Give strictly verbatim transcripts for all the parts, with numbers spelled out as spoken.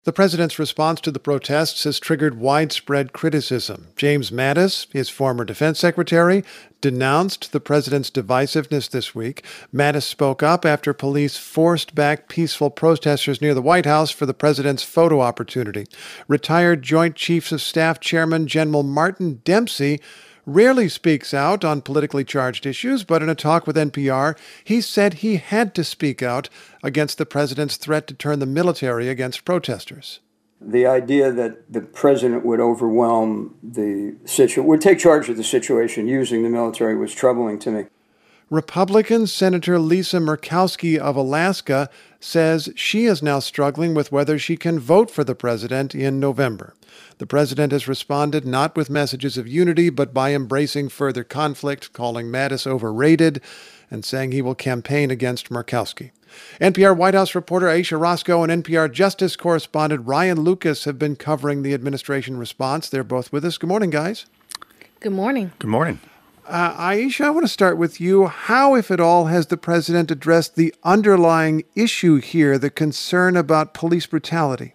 The president's response to the protests has triggered widespread criticism. James Mattis, his former defense secretary, denounced the president's divisiveness this week. Mattis spoke up after police forced back peaceful protesters near the White House for the president's photo opportunity. Retired Joint Chiefs of Staff Chairman General Martin Dempsey rarely speaks out on politically charged issues, but in a talk with N P R, he said he had to speak out against the president's threat to turn the military against protesters. The idea that the president would overwhelm the situation, would take charge of the situation using the military was troubling to me. Republican Senator Lisa Murkowski of Alaska says she is now struggling with whether she can vote for the president in November. The president has responded not with messages of unity, but by embracing further conflict, calling Mattis overrated, and saying he will campaign against Murkowski. N P R White House reporter Aisha Roscoe and N P R Justice correspondent Ryan Lucas have been covering the administration response. They're both with us. Good morning, guys. Good morning. Good morning. Uh, Aisha, I want to start with you. How, if at all, has the president addressed the underlying issue here, the concern about police brutality?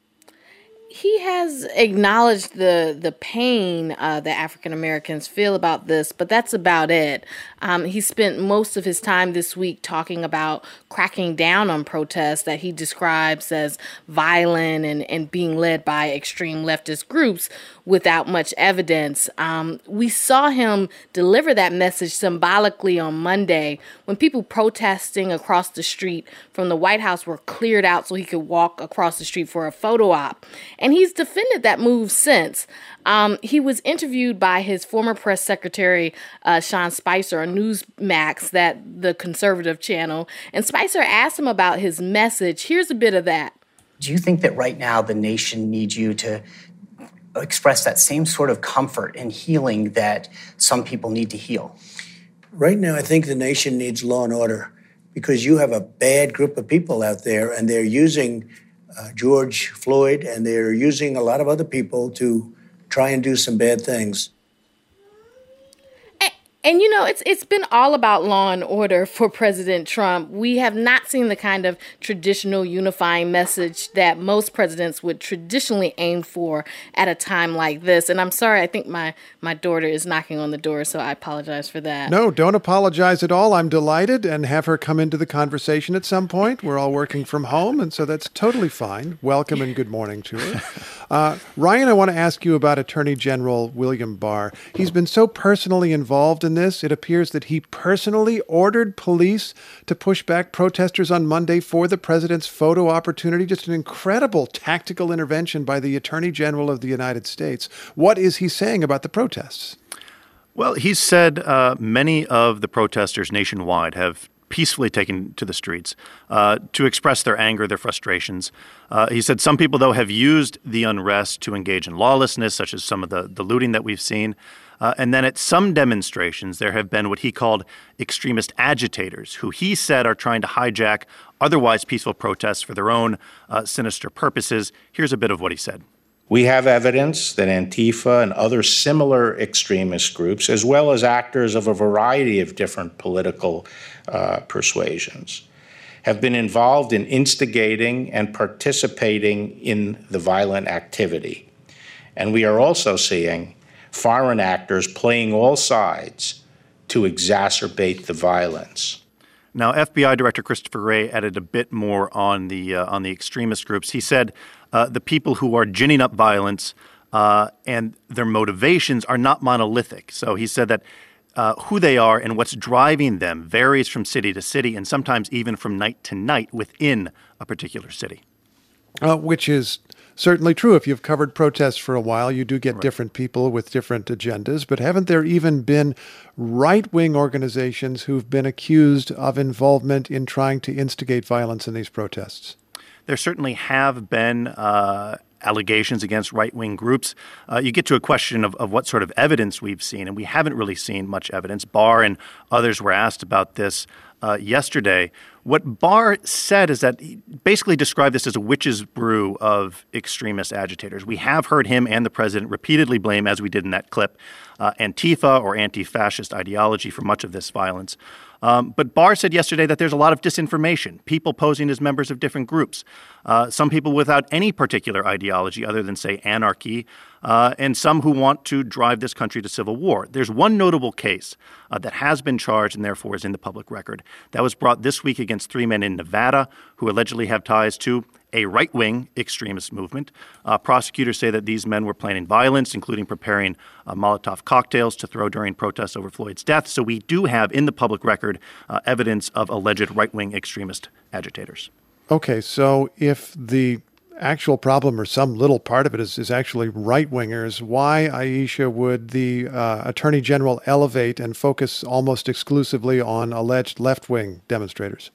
He has acknowledged the the pain uh, that African Americans feel about this, but that's about it. Um, he spent most of his time this week talking about cracking down on protests that he describes as violent and, and being led by extreme leftist groups without much evidence. Um, we saw him deliver that message symbolically on Monday when people protesting across the street from the White House were cleared out so he could walk across the street for a photo op. And he's defended that move since. Um, he was interviewed by his former press secretary, uh, Sean Spicer, on Newsmax, that the conservative channel. And Spicer asked him about his message. Here's a bit of that. Do you think that right now the nation needs you to express that same sort of comfort and healing that some people need to heal? Right now, I think the nation needs law and order because you have a bad group of people out there and they're using uh, George Floyd and they're using a lot of other people to try and do some bad things. And, you know, it's it's been all about law and order for President Trump. We have not seen the kind of traditional unifying message that most presidents would traditionally aim for at a time like this. And I'm sorry, I think my, my daughter is knocking on the door, so I apologize for that. No, don't apologize at all. I'm delighted and have her come into the conversation at some point. We're all working from home, and so that's totally fine. Welcome and good morning to her. Uh, Ryan, I want to ask you about Attorney General William Barr. He's been so personally involved in this. It appears that he personally ordered police to push back protesters on Monday for the president's photo opportunity. Just an incredible tactical intervention by the Attorney General of the United States. What is he saying about the protests? Well, he said uh, many of the protesters nationwide have peacefully taken to the streets uh, to express their anger, their frustrations. Uh, he said some people, though, have used the unrest to engage in lawlessness, such as some of the, the looting that we've seen. Uh, and then at some demonstrations, there have been what he called extremist agitators, who he said are trying to hijack otherwise peaceful protests for their own uh, sinister purposes. Here's a bit of what he said. We have evidence that Antifa and other similar extremist groups, as well as actors of a variety of different political uh, persuasions, have been involved in instigating and participating in the violent activity. And we are also seeing foreign actors playing all sides to exacerbate the violence. Now, F B I Director Christopher Wray added a bit more on the uh, on the extremist groups. He said uh, the people who are ginning up violence uh, and their motivations are not monolithic. So he said that uh, who they are and what's driving them varies from city to city and sometimes even from night to night within a particular city. Uh, which is certainly true. If you've covered protests for a while, you do get right. different people with different agendas. But haven't there even been right-wing organizations who've been accused of involvement in trying to instigate violence in these protests? There certainly have been uh, allegations against right-wing groups. Uh, you get to a question of, of what sort of evidence we've seen, and we haven't really seen much evidence. Barr and others were asked about this uh, yesterday. What Barr said is that he basically described this as a witch's brew of extremist agitators. We have heard him and the president repeatedly blame, as we did in that clip, uh, Antifa or anti-fascist ideology for much of this violence. Um, but Barr said yesterday that there's a lot of disinformation, people posing as members of different groups, uh, some people without any particular ideology other than, say, anarchy, uh, and some who want to drive this country to civil war. There's one notable case uh, that has been charged and therefore is in the public record. That was brought this week against three men in Nevada who allegedly have ties to a right-wing extremist movement. Uh, prosecutors say that these men were planning violence, including preparing uh, Molotov cocktails to throw during protests over Floyd's death. So we do have in the public record uh, evidence of alleged right-wing extremist agitators. Okay, so if the actual problem or some little part of it is, is actually right-wingers, why, Aisha, would the uh, Attorney General elevate and focus almost exclusively on alleged left-wing demonstrators?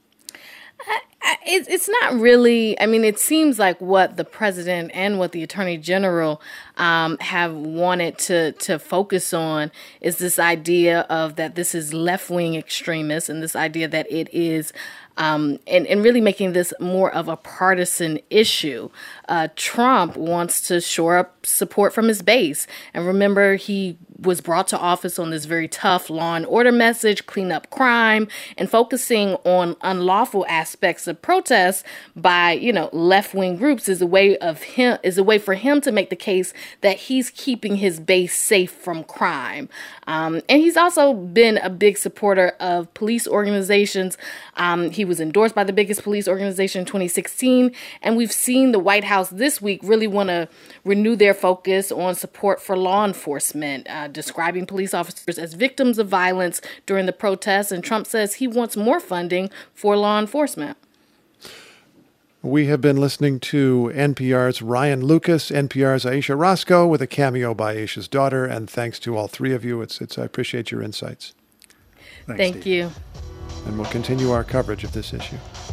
It's not really, I mean, it seems like what the president and what the attorney general um, have wanted to, to focus on is this idea of that this is left-wing extremists and this idea that it is Um, and, and really making this more of a partisan issue. Uh, Trump wants to shore up support from his base. And remember, he was brought to office on this very tough law and order message, clean up crime, and focusing on unlawful aspects of protests by, you know, left-wing groups is a way of him is a way for him to make the case that he's keeping his base safe from crime. Um, and he's also been a big supporter of police organizations. Um, he was endorsed by the biggest police organization in twenty sixteen. And we've seen the White House this week really want to renew their focus on support for law enforcement, uh, describing police officers as victims of violence during the protests. And Trump says he wants more funding for law enforcement. We have been listening to N P R's Ryan Lucas, N P R's Aisha Roscoe, with a cameo by Aisha's daughter. And thanks to all three of you. It's, it's I appreciate your insights. Thanks, Thank Steve. you. And we'll continue our coverage of this issue.